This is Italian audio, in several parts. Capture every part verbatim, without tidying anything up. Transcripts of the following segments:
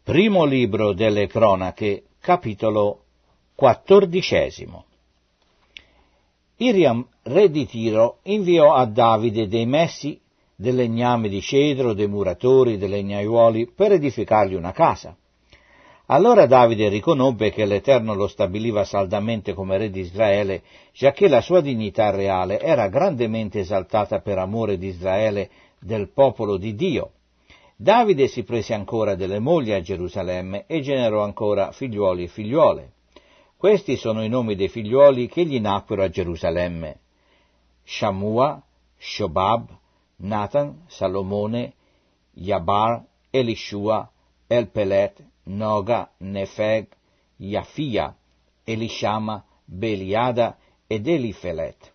Primo libro delle Cronache, capitolo quattordicesimo. Iriam, re di Tiro, inviò a Davide dei messi, del legname di cedro, dei muratori, dei legnaiuoli, per edificargli una casa. Allora Davide riconobbe che l'Eterno lo stabiliva saldamente come re di Israele, giacché la sua dignità reale era grandemente esaltata per amore di Israele, del popolo di Dio. Davide si prese ancora delle mogli a Gerusalemme e generò ancora figliuoli e figliuole. Questi sono i nomi dei figliuoli che gli nacquero a Gerusalemme: Shammua, Shobab, Natan, Salomone, Jabar, Elishua, Elpelet, Noga, Nefeg, Yafia, Elishama, Beliada ed Elifelet.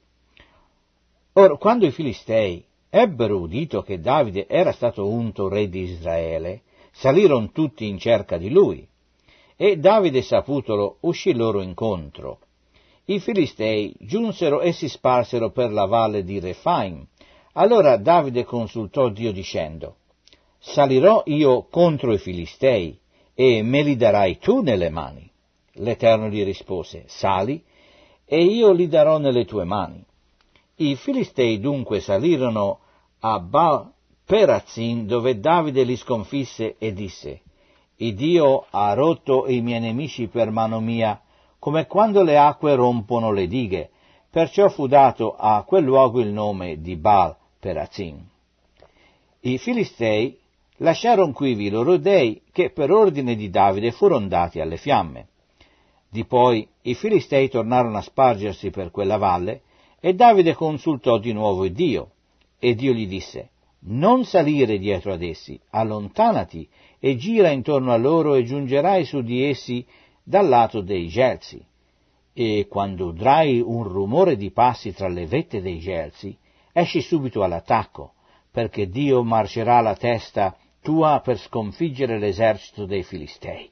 Or, quando i Filistei ebbero udito che Davide era stato unto re di Israele, salirono tutti in cerca di lui, e Davide, saputolo, uscì loro incontro. I Filistei giunsero e si sparsero per la valle di Refaim. Allora Davide consultò Dio dicendo: salirò io contro i Filistei, e me li darai tu nelle mani? L'Eterno gli rispose: sali, e io li darò nelle tue mani. I Filistei dunque salirono a Baal Perazim, dove Davide li sconfisse e disse: il Dio ha rotto i miei nemici per mano mia, come quando le acque rompono le dighe. Perciò fu dato a quel luogo il nome di Baal Perazim. I Filistei lasciarono quivi i loro dei, che per ordine di Davide furono dati alle fiamme. Di poi i Filistei tornarono a spargersi per quella valle, e Davide consultò di nuovo Dio, e Dio gli disse: non salire dietro ad essi, allontanati e gira intorno a loro e giungerai su di essi dal lato dei Gelsi. E quando udrai un rumore di passi tra le vette dei Gelsi, esci subito all'attacco, perché Dio marcerà la testa tua per sconfiggere l'esercito dei Filistei.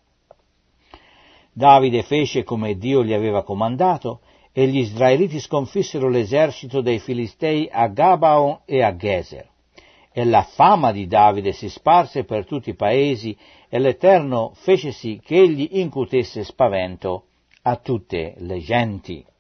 Davide fece come Dio gli aveva comandato, e gli israeliti sconfissero l'esercito dei Filistei a Gabaon e a Geser. E la fama di Davide si sparse per tutti i paesi, e l'Eterno fece sì che egli incutesse spavento a tutte le genti.